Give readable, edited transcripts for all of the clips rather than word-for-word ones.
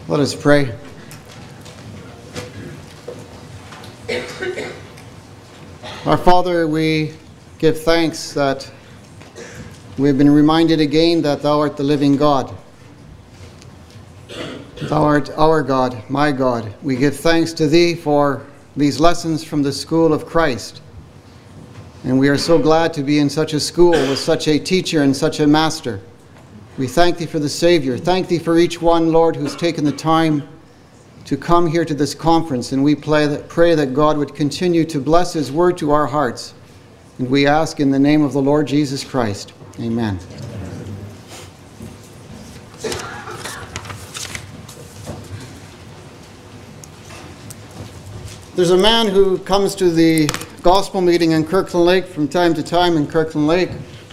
Let us pray. Our Father, we give thanks that we have been reminded again that Thou art the living God. Thou art our God, my God. We give thanks to Thee for these lessons from the school of Christ. And we are so glad to be in such a school with such a teacher and such a master. We thank Thee for the Savior. Thank Thee for each one, Lord, who's taken the time to come here to this conference. And we pray that God would continue to bless His word to our hearts. And we ask in the name of the Lord Jesus Christ. Amen. There's a man who comes to the gospel meeting in Kirkland Lake from time to time in Kirkland Lake.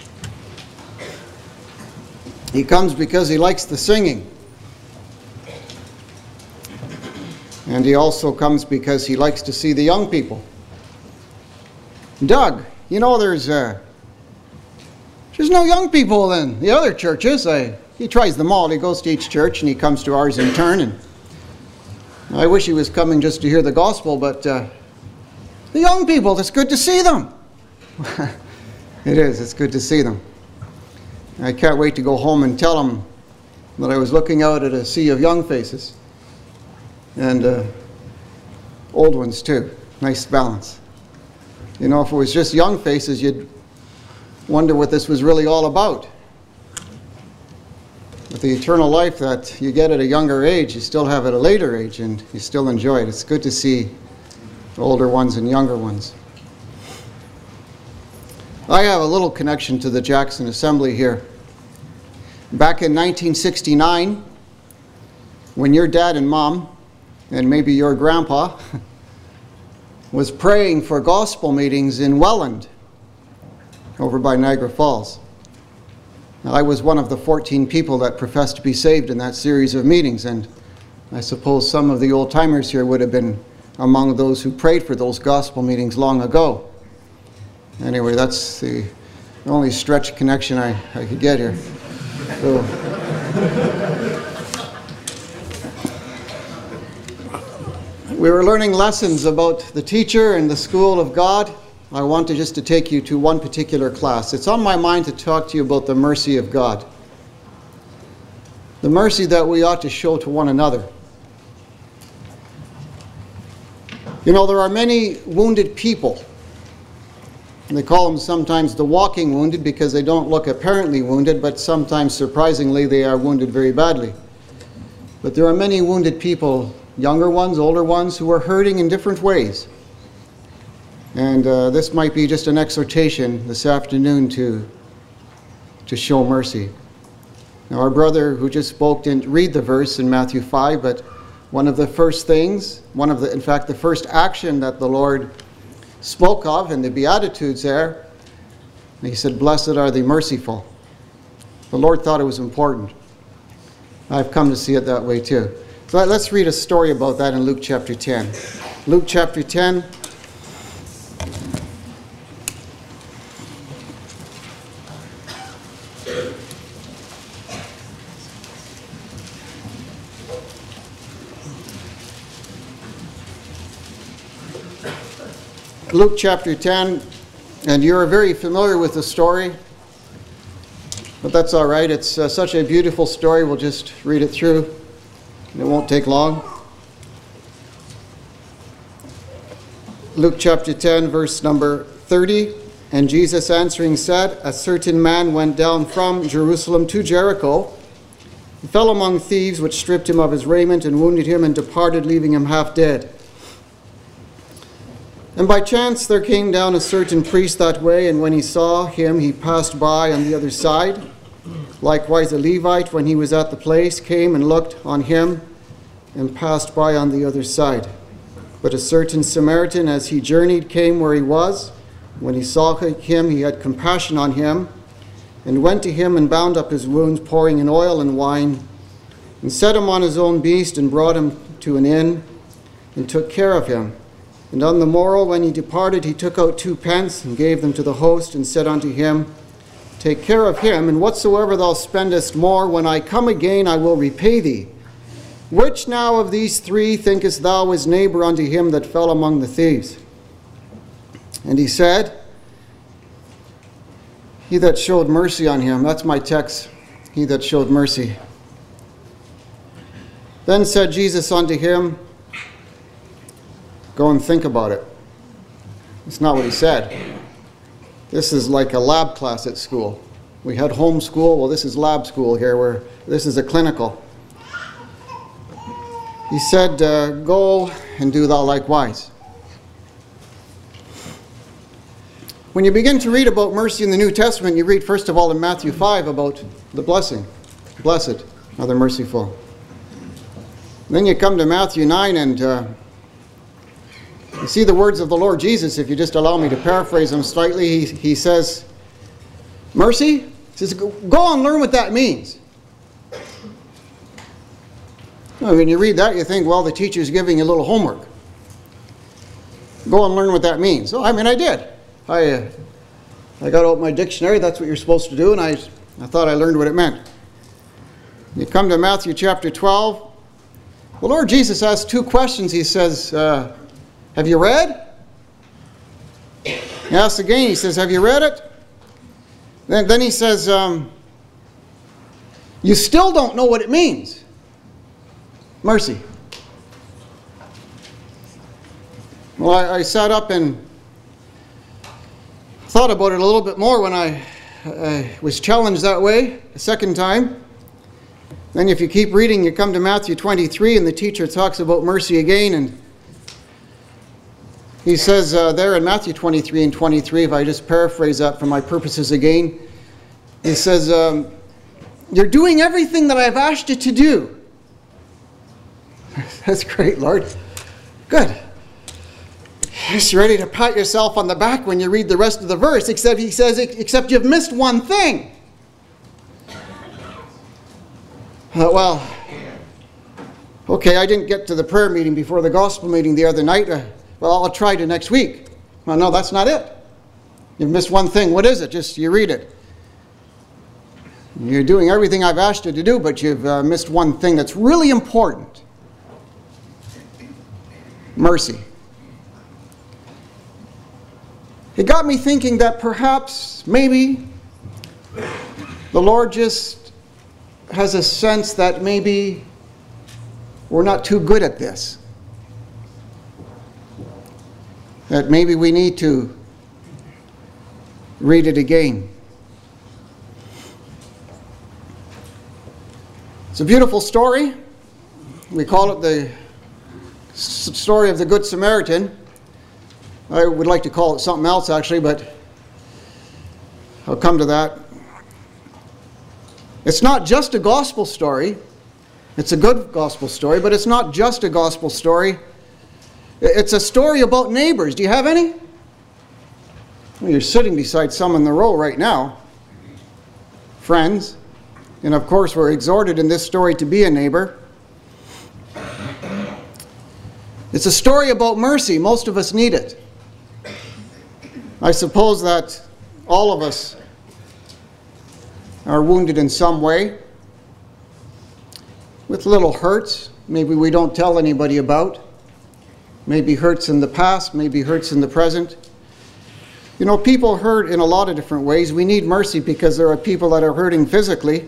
He comes because he likes the singing. And he also comes because he likes to see the young people. Doug, you know there's no young people in the other churches. He tries them all. He goes to each church and he comes to ours in turn. And I wish he was coming just to hear the gospel, but the young people, it's good to see them. It is. It's good to see them. I can't wait to go home and tell them that I was looking out at a sea of young faces. And old ones too. Nice balance. You know, if it was just young faces, you'd wonder what this was really all about. But the eternal life that you get at a younger age, you still have at a later age, and you still enjoy it. It's good to see older ones and younger ones. I have a little connection to the Jackson Assembly here. Back in 1969, when your dad and mom, and maybe your grandpa, was praying for gospel meetings in Welland, over by Niagara Falls. Now, I was one of the 14 people that professed to be saved in that series of meetings, and I suppose some of the old-timers here would have been among those who prayed for those gospel meetings long ago. Anyway, that's the only stretch connection I could get here. So, we were learning lessons about the teacher and the school of God. I wanted just to take you to one particular class. It's on my mind to talk to you about the mercy of God. The mercy that we ought to show to one another. You know, there are many wounded people. And they call them sometimes the walking wounded because they don't look apparently wounded, but sometimes, surprisingly, they are wounded very badly. But there are many wounded people, younger ones, older ones, who are hurting in different ways. And this might be just an exhortation this afternoon to show mercy. Now, our brother who just spoke didn't read the verse in Matthew 5, but one of the first things, in fact, the first action that the Lord spoke of in the Beatitudes there, he said, "Blessed are the merciful." The Lord thought it was important. I've come to see it that way too. So let's read a story about that in Luke chapter 10. Luke chapter 10. Luke chapter 10, and you're very familiar with the story, but that's all right. It's such a beautiful story. We'll just read it through, and it won't take long. Luke chapter 10, verse number 30. And Jesus answering said, "A certain man went down from Jerusalem to Jericho, and fell among thieves, which stripped him of his raiment, and wounded him, and departed, leaving him half dead. And by chance there came down a certain priest that way, and when he saw him, he passed by on the other side. Likewise a Levite, when he was at the place, came and looked on him, and passed by on the other side. But a certain Samaritan, as he journeyed, came where he was. When he saw him, he had compassion on him, and went to him and bound up his wounds, pouring in oil and wine, and set him on his own beast, and brought him to an inn, and took care of him. And on the morrow, when he departed, he took out 2 pence, and gave them to the host, and said unto him, Take care of him, and whatsoever thou spendest more, when I come again, I will repay thee. Which now of these three thinkest thou is neighbor unto him that fell among the thieves? And he said, he that showed mercy on him. That's my text. He that showed mercy. Then said Jesus unto him, go and think about it. That's not what he said. This is like a lab class at school. We had home school. Well, this is lab school here, where this is a clinical. He said, go and do thou likewise. When you begin to read about mercy in the New Testament, you read first of all in Matthew 5 about the blessing. Blessed are the merciful. Then you come to Matthew 9 and you see the words of the Lord Jesus. If you just allow me to paraphrase them slightly, he says, mercy? He says, go and learn what that means. When you read that, you think, well, the teacher's giving you a little homework. Go and learn what that means. Oh, I mean, I did. I got out my dictionary. That's what you're supposed to do, and I thought I learned what it meant. You come to Matthew chapter 12. The Lord Jesus asks two questions. He says, have you read? He asks again. He says, have you read it? Then he says, you still don't know what it means. Mercy. Well, I sat up and thought about it a little bit more when I was challenged that way a second time. Then if you keep reading, you come to Matthew 23, and the teacher talks about mercy again, and he says there in Matthew 23 and 23, if I just paraphrase that for my purposes again, he says, you're doing everything that I've asked you to do. That's great, Lord. Good. Just ready to pat yourself on the back when you read the rest of the verse, except he says, except you've missed one thing. Well, okay, I didn't get to the prayer meeting before the gospel meeting the other night. Well, I'll try to next week. Well, no, that's not it. You've missed one thing. What is it? Just you read it. You're doing everything I've asked you to do, but you've missed one thing that's really important. Mercy. It got me thinking that perhaps, maybe, the Lord just has a sense that maybe we're not too good at this. That maybe we need to read it again. It's a beautiful story. We call it the story of the Good Samaritan. I would like to call it something else, actually, but I'll come to that. It's not just a gospel story. It's a good gospel story, but it's not just a gospel story. It's a story about neighbors. Do you have any? Well, you're sitting beside some in the row right now. Friends. And of course, we're exhorted in this story to be a neighbor. It's a story about mercy. Most of us need it. I suppose that all of us are wounded in some way, with little hurts maybe we don't tell anybody about, maybe hurts in the past, maybe hurts in the present. You know, people hurt in a lot of different ways. We need mercy because there are people that are hurting physically.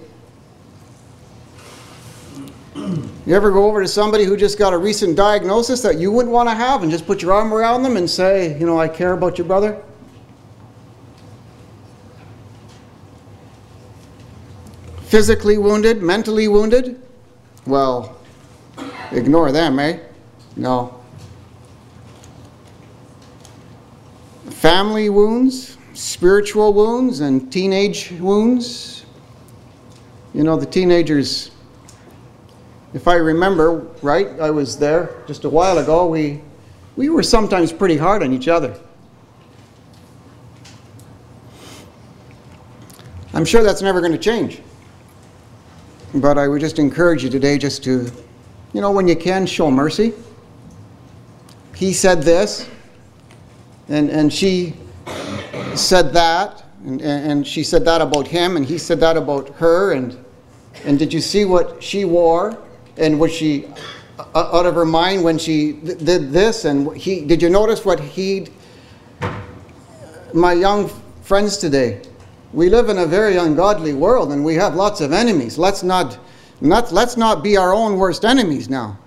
You ever go over to somebody who just got a recent diagnosis that you wouldn't want to have and just put your arm around them and say, you know, I care about your brother? Physically wounded, mentally wounded? Well, ignore them, eh? No. Family wounds, spiritual wounds, and teenage wounds. You know, the teenagers, if I remember right, I was there just a while ago, we were sometimes pretty hard on each other. I'm sure that's never going to change. But I would just encourage you today just to, you know, when you can, show mercy. He said this, and she said that, and she said that about him, and he said that about her, and did you see what she wore? And was she out of her mind when she did this? And did you notice what my young friends today, we live in a very ungodly world and we have lots of enemies. Let's not be our own worst enemies now.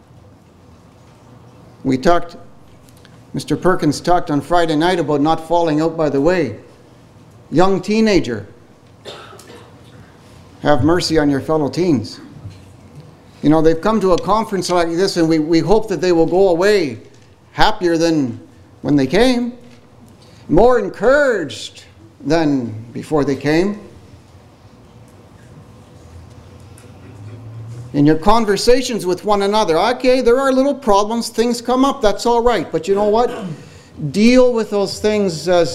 Mr. Perkins talked on Friday night about not falling out by the way. Young teenager, have mercy on your fellow teens. You know, they've come to a conference like this and we hope that they will go away happier than when they came, more encouraged than before they came. In your conversations with one another, okay, there are little problems, things come up, that's all right. But you know what? Deal with those things as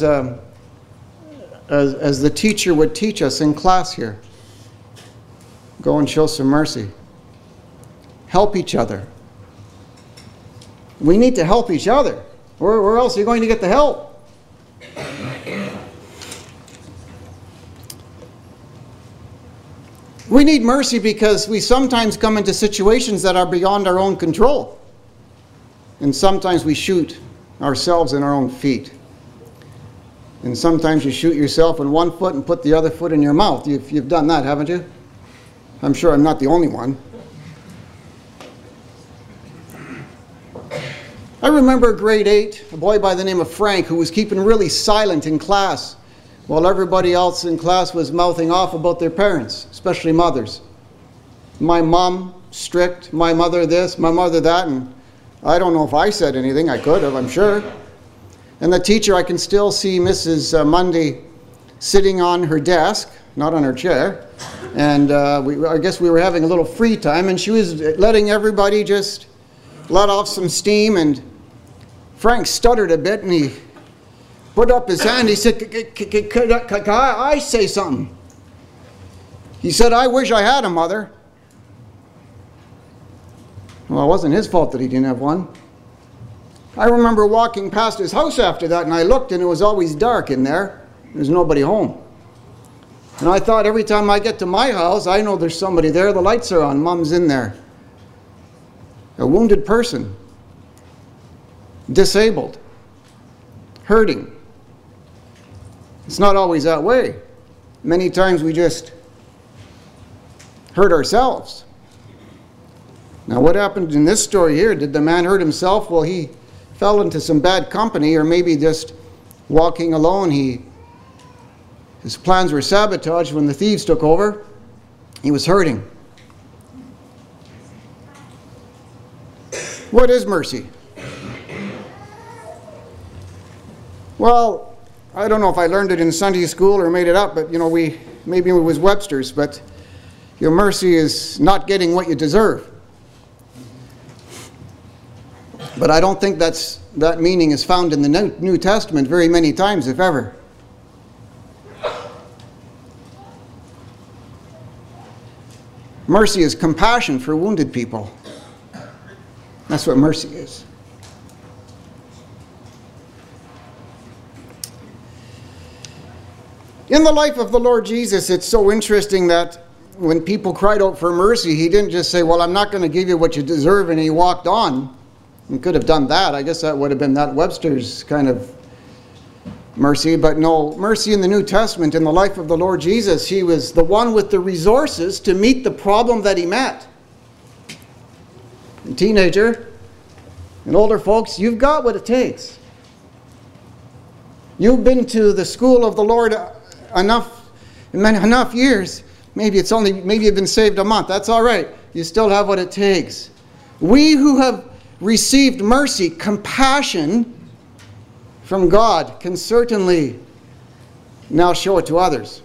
the teacher would teach us in class here. Go and show some mercy. Help each other. We need to help each other. Where else are you going to get the help? We need mercy because we sometimes come into situations that are beyond our own control. And sometimes we shoot ourselves in our own feet. And sometimes you shoot yourself in one foot and put the other foot in your mouth. You've done that, haven't you? I'm sure I'm not the only one. I remember grade 8, a boy by the name of Frank who was keeping really silent in class while everybody else in class was mouthing off about their parents, especially mothers. My mom, strict, my mother this, my mother that, and I don't know if I said anything. I could have, I'm sure. And the teacher, I can still see Mrs. Mundy sitting on her desk, not on her chair, and I guess we were having a little free time, and she was letting everybody just let off some steam, and Frank stuttered a bit, and he put up his hand. He said, could I say something? He said, I wish I had a mother. Well, it wasn't his fault that he didn't have one. I remember walking past his house after that, and I looked, and it was always dark in there. There's nobody home. And I thought, every time I get to my house, I know there's somebody there. The lights are on. Mom's in there. A wounded person. Disabled. Hurting. It's not always that way. Many times we just hurt ourselves. Now, what happened in this story here? Did the man hurt himself? Well, he fell into some bad company, or maybe just walking alone, his plans were sabotaged when the thieves took over. He was hurting. What is mercy? Well, I don't know if I learned it in Sunday school or made it up, but maybe it was Webster's, but your mercy is not getting what you deserve. But I don't think that meaning is found in the New Testament very many times, if ever. Mercy is compassion for wounded people. That's what mercy is. In the life of the Lord Jesus, it's so interesting that when people cried out for mercy, he didn't just say, well, I'm not going to give you what you deserve, and he walked on. He could have done that. I guess that would have been that Webster's kind of mercy. But no, mercy in the New Testament, in the life of the Lord Jesus, he was the one with the resources to meet the problem that he met. And teenager and older folks, you've got what it takes. You've been to the school of the Lord enough years. Maybe you've been saved a month. That's all right. You still have what it takes. We who have received mercy, compassion from God, can certainly now show it to others.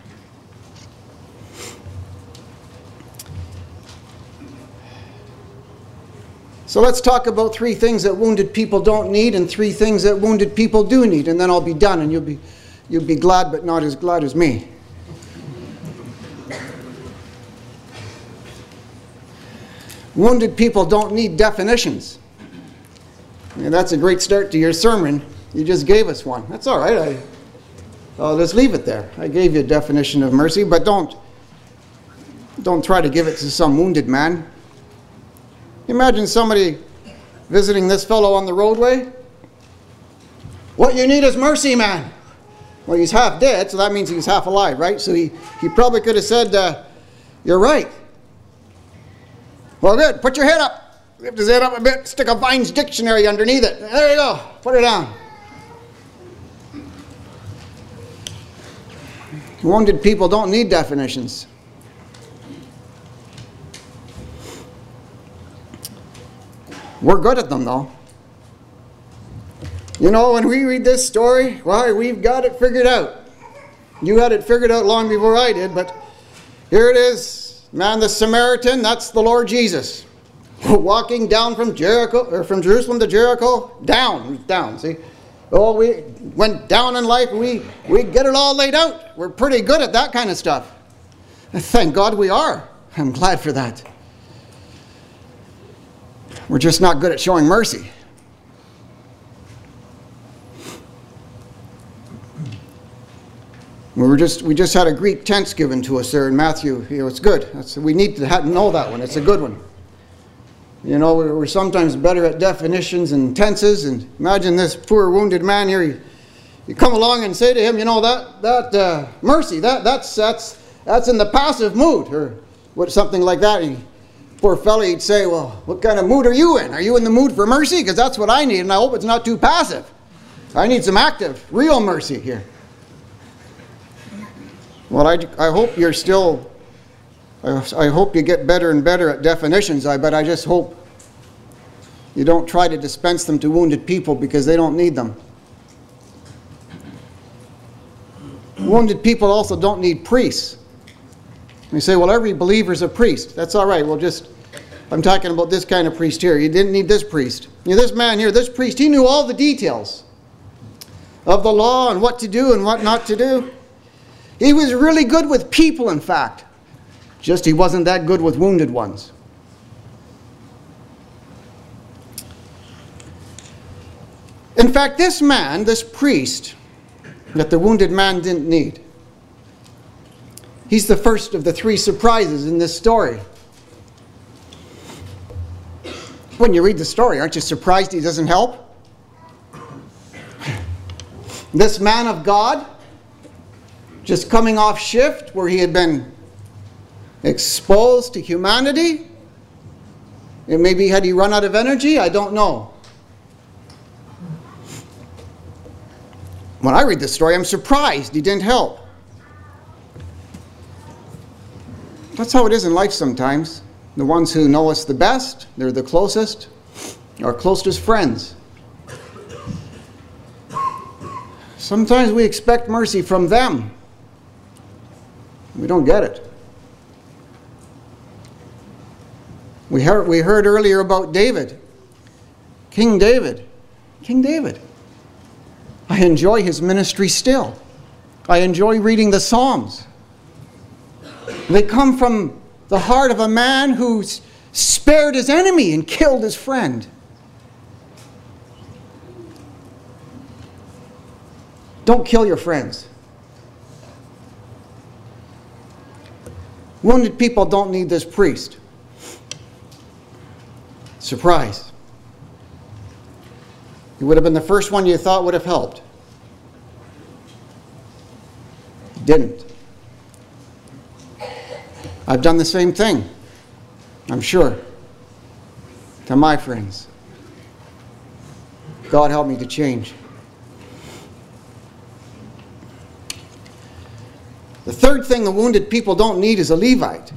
So let's talk about 3 things that wounded people don't need and 3 things that wounded people do need, and then I'll be done, and you'll be glad, but not as glad as me. Wounded people don't need definitions. And that's a great start to your sermon. You just gave us one. That's all right. I'll just leave it there. I gave you a definition of mercy, but don't try to give it to some wounded man. Imagine somebody visiting this fellow on the roadway. What you need is mercy, man. Well, he's half dead, so that means he's half alive, right? So he probably could have said, you're right. Well, good. Put your head up. Lift his head up a bit. Stick a Vine's dictionary underneath it. There you go. Put it down. Wounded people don't need definitions. We're good at them, though. You know, when we read this story, why, we've got it figured out. You had it figured out long before I did, but here it is. Man, the Samaritan, that's the Lord Jesus. Walking down from Jericho, or from Jerusalem to Jericho, down, see? Oh, we went down in life, we get it all laid out. We're pretty good at that kind of stuff. Thank God we are. I'm glad for that. We're just not good at showing mercy. We just had a Greek tense given to us there in Matthew. You know, it's good. We need to know that one. It's a good one. You know, we're sometimes better at definitions and tenses. And imagine this poor wounded man here. You come along and say to him, you know, that mercy, that's in the passive mood, or something like that. And poor fellow, he'd say, well, what kind of mood are you in? Are you in the mood for mercy? Because that's what I need, and I hope it's not too passive. I need some active, real mercy here. Well, I hope you're still, I hope you get better and better at definitions, but I just hope you don't try to dispense them to wounded people because they don't need them. Wounded people also don't need priests. You say, well, every believer's a priest. That's all right. Well, I'm talking about this kind of priest here. You didn't need this priest. You know, this man here, this priest, he knew all the details of the law and what to do and what not to do. He was really good with people, in fact. Just he wasn't that good with wounded ones. In fact, this man, this priest, that the wounded man didn't need, he's the first of the three surprises in this story. When you read the story, aren't you surprised he doesn't help? This man of God, just coming off shift where he had been exposed to humanity. And maybe had he run out of energy? I don't know. When I read this story, I'm surprised he didn't help. That's how it is in life sometimes. The ones who know us the best, they're the closest, our closest friends. Sometimes we expect mercy from them. We don't get it. We heard earlier about David. King David. King David. I enjoy his ministry still. I enjoy reading the Psalms. They come from the heart of a man who spared his enemy and killed his friend. Don't kill your friends. Wounded people don't need this priest. Surprise. He would have been the first one you thought would have helped. He didn't. I've done the same thing, I'm sure, to my friends. God help me to change. The third thing the wounded people don't need is a Levite.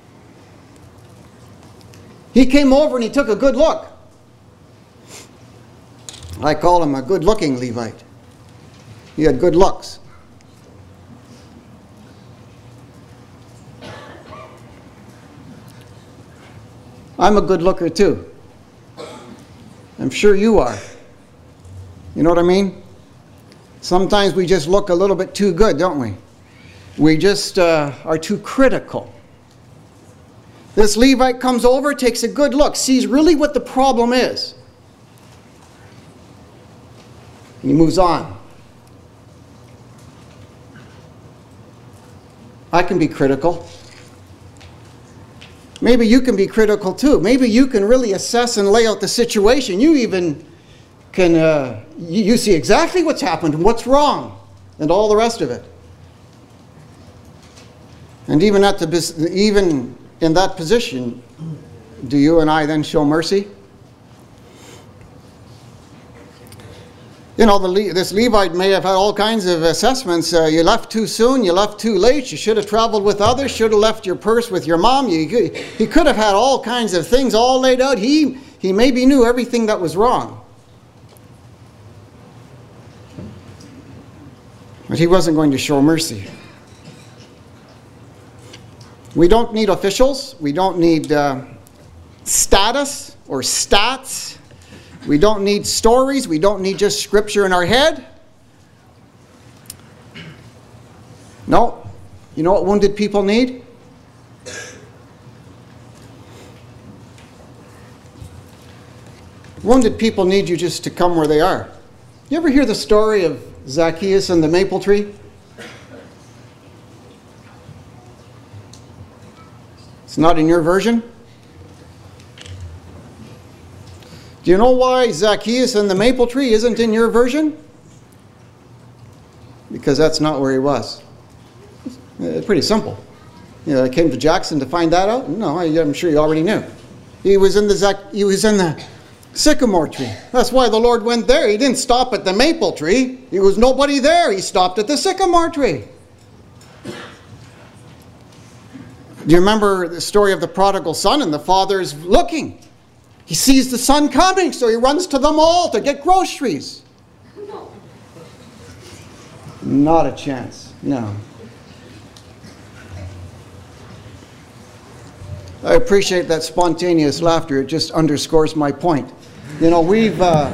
He came over and he took a good look. I call him a good-looking Levite. He had good looks. I'm a good looker too. I'm sure you are. You know what I mean? Sometimes we just look a little bit too good, don't we? We just are too critical. This Levite comes over, takes a good look, sees really what the problem is. And he moves on. I can be critical. Maybe you can be critical too. Maybe you can really assess and lay out the situation. You even can, you see exactly what's happened and what's wrong and all the rest of it. And even in that position, do you and I then show mercy? You know, this Levite may have had all kinds of assessments. You left too soon, you left too late, you should have traveled with others, should have left your purse with your mom. He could have had all kinds of things all laid out. He maybe knew everything that was wrong. But he wasn't going to show mercy. We don't need officials. We don't need status or stats. We don't need stories. We don't need just scripture in our head. No. You know what wounded people need? Wounded people need you just to come where they are. You ever hear the story of Zacchaeus and the maple tree? It's not in your version? Do you know why Zacchaeus and the maple tree isn't in your version? Because that's not where he was. Pretty simple. You know, I came to Jackson to find that out? No, I'm sure you already knew. He was in the sycamore tree. That's why the Lord went there. He didn't stop at the maple tree. There was nobody there. He stopped at the sycamore tree. Do you remember the story of the prodigal son? And the father's looking. He sees the son coming, so he runs to them all to get groceries. Not a chance. No. I appreciate that spontaneous laughter. It just underscores my point. You know, we've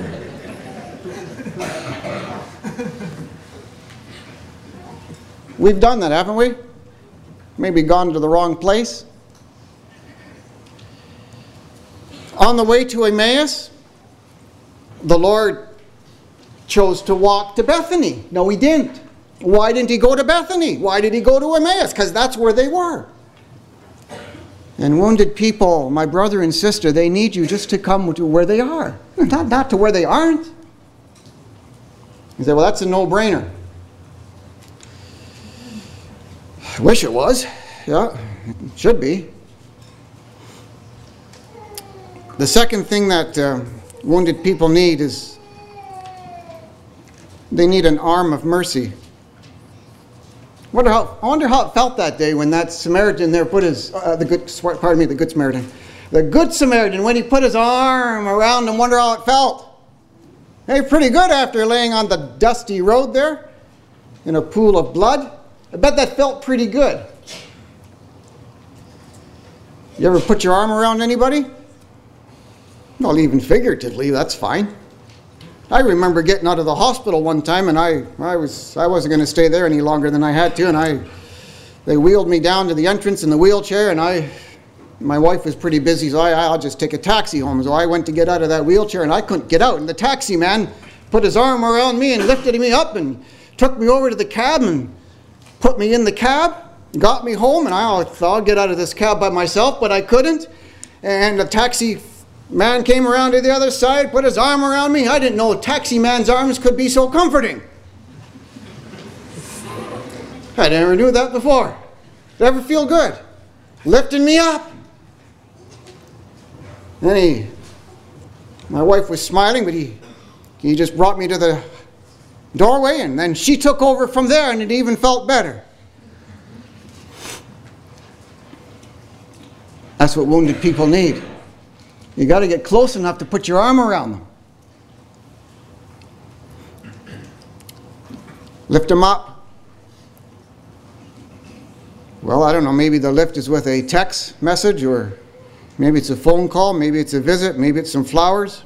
done that, haven't we? Maybe gone to the wrong place. On the way to Emmaus, the Lord chose to walk to Bethany. No, he didn't. Why didn't he go to Bethany? Why did he go to Emmaus? Because that's where they were. And wounded people, my brother and sister, they need you just to come to where they are, not to where they aren't. You say, well, that's a no-brainer. I wish it was. Yeah, it should be. The second thing that wounded people need is they need an arm of mercy. I wonder how it felt that day when that Samaritan there put his, the Good Samaritan, when he put his arm around him, wonder how it felt. Hey, pretty good after laying on the dusty road there in a pool of blood. I bet that felt pretty good. You ever put your arm around anybody? Well, even figuratively, that's fine. I remember getting out of the hospital one time, and I wasn't going to stay there any longer than I had to, and they wheeled me down to the entrance in the wheelchair, and my wife was pretty busy, so I'll just take a taxi home. So I went to get out of that wheelchair, and I couldn't get out, and the taxi man put his arm around me and lifted me up and took me over to the cab and put me in the cab, got me home, and I thought I'd get out of this cab by myself, but I couldn't, and the taxi man came around to the other side, put his arm around me. I didn't know a taxi man's arms could be so comforting. I never knew that before. Did it ever feel good? Lifting me up. Then my wife was smiling, but he just brought me to the doorway, and then she took over from there, and it even felt better. That's what wounded people need. You got to get close enough to put your arm around them. Lift them up. Well, I don't know, maybe the lift is with a text message, or maybe it's a phone call, maybe it's a visit, maybe it's some flowers.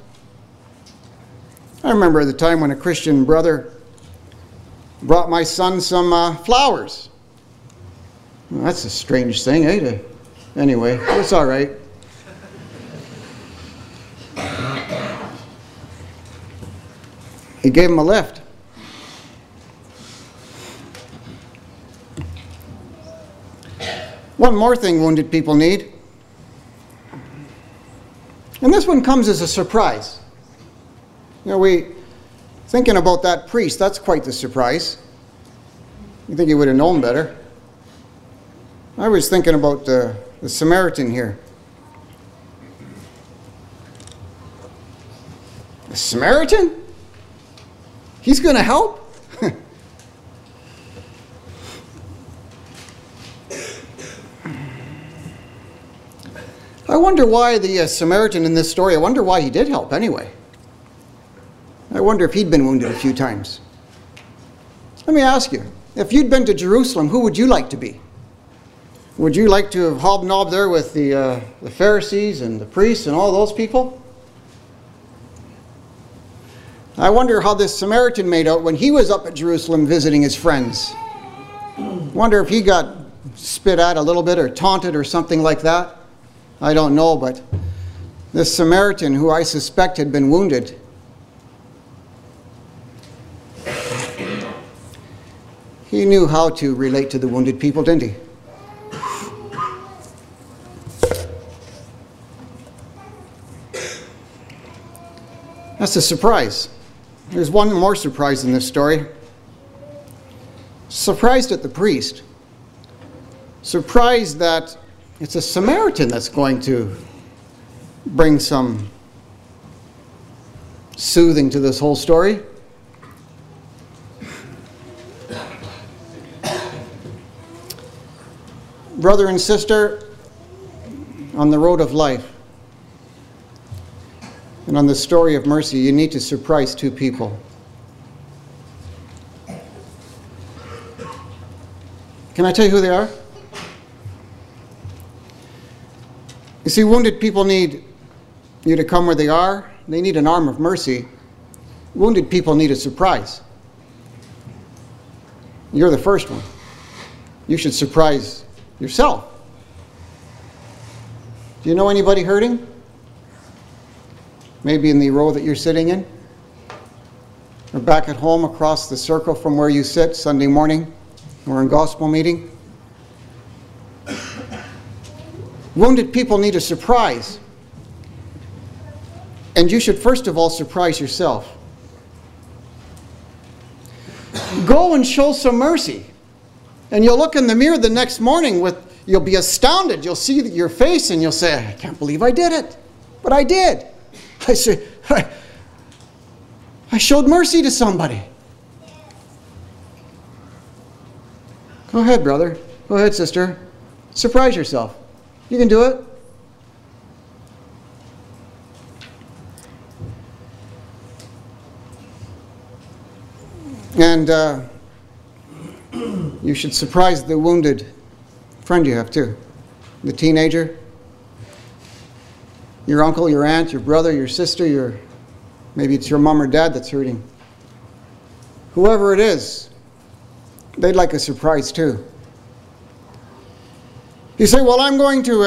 I remember the time when a Christian brother brought my son some flowers. Well, that's a strange thing, eh? Anyway, it's all right. He gave him a lift. One more thing wounded people need. And this one comes as a surprise. You know, thinking about that priest, that's quite the surprise. You think he would have known better. I was thinking about the Samaritan here. The Samaritan? He's going to help? I wonder why the Samaritan in this story, I wonder why he did help anyway. I wonder if he'd been wounded a few times. Let me ask you, if you'd been to Jerusalem, who would you like to be? Would you like to have hobnobbed there with the Pharisees and the priests and all those people? I wonder how this Samaritan made out when he was up at Jerusalem visiting his friends. Wonder if he got spit at a little bit or taunted or something like that. I don't know, but this Samaritan, who I suspect had been wounded, he knew how to relate to the wounded people, didn't he? That's a surprise. There's one more surprise in this story. Surprised at the priest. Surprised that it's a Samaritan that's going to bring some soothing to this whole story. Brother and sister, on the road of life and on the story of mercy, you need to surprise two people. Can I tell you who they are? You see, wounded people need you to come where they are. They need an arm of mercy. Wounded people need a surprise. You're the first one. You should surprise yourself. Do you know anybody hurting? Maybe in the row that you're sitting in? Or back at home across the circle from where you sit Sunday morning or in gospel meeting? Wounded people need a surprise. And you should first of all surprise yourself. Go and show some mercy. And you'll look in the mirror the next morning you'll be astounded. You'll see your face and you'll say, I can't believe I did it. But I did. I showed mercy to somebody. Go ahead, brother. Go ahead, sister. Surprise yourself. You can do it. And you should surprise the wounded friend you have too. The teenager. Your uncle, your aunt, your brother, your sister, maybe it's your mom or dad that's hurting. Whoever it is, they'd like a surprise too. You say, well, I'm going to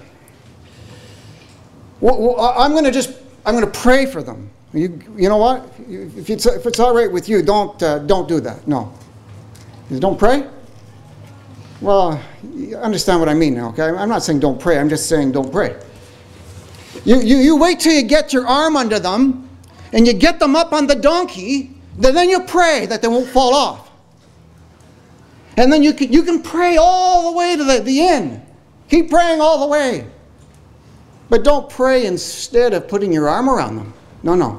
pray for them. You know what? If it's all right with you, don't do that. No. Don't pray? Well, you understand what I mean now, okay? I'm not saying don't pray. I'm just saying don't pray. You wait till you get your arm under them and you get them up on the donkey, then you pray that they won't fall off. And then you can pray all the way to the end. Keep praying all the way. But don't pray instead of putting your arm around them. No.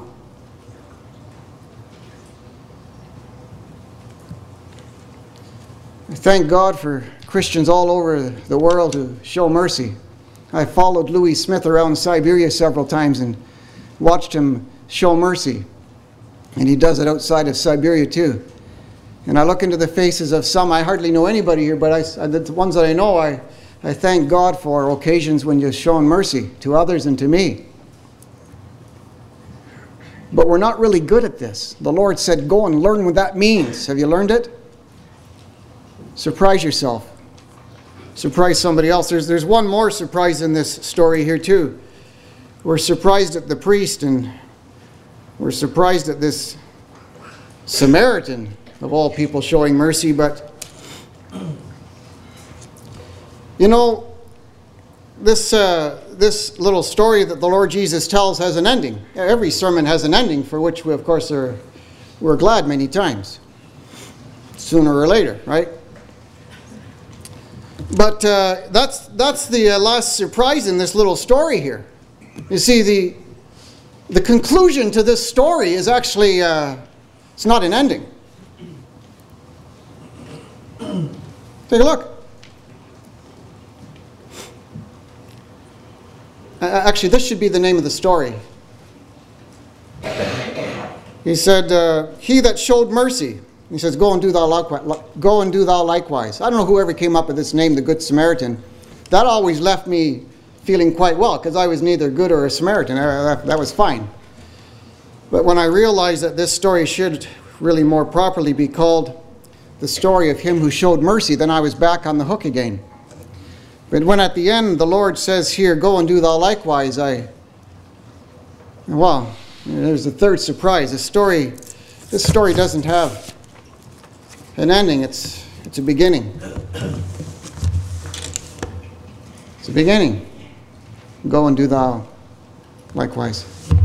I thank God for Christians all over the world who show mercy. I followed Louis Smith around Siberia several times and watched him show mercy. And he does it outside of Siberia too. And I look into the faces of some, I hardly know anybody here, but the ones that I know, I thank God for occasions when you've shown mercy to others and to me. But we're not really good at this. The Lord said, go and learn what that means. Have you learned it? Surprise yourself. Surprise somebody else. There's one more surprise in this story here too. We're surprised at the priest and we're surprised at this Samaritan of all people showing mercy. But you know, this little story that the Lord Jesus tells has an ending. Every sermon has an ending, for which we, of course, we're glad many times, sooner or later, right? But that's the last surprise in this little story here. You see, the conclusion to this story is actually, it's not an ending. Take a look. Actually, this should be the name of the story. He said, he that showed mercy. He says, go and do thou likewise. I don't know whoever came up with this name, the Good Samaritan. That always left me feeling quite well, because I was neither good or a Samaritan. That was fine. But when I realized that this story should really more properly be called the story of him who showed mercy, then I was back on the hook again. But when at the end the Lord says here, go and do thou likewise, well, there's the third surprise. This story doesn't have an ending. It's a beginning. It's a beginning. Go and do thou likewise.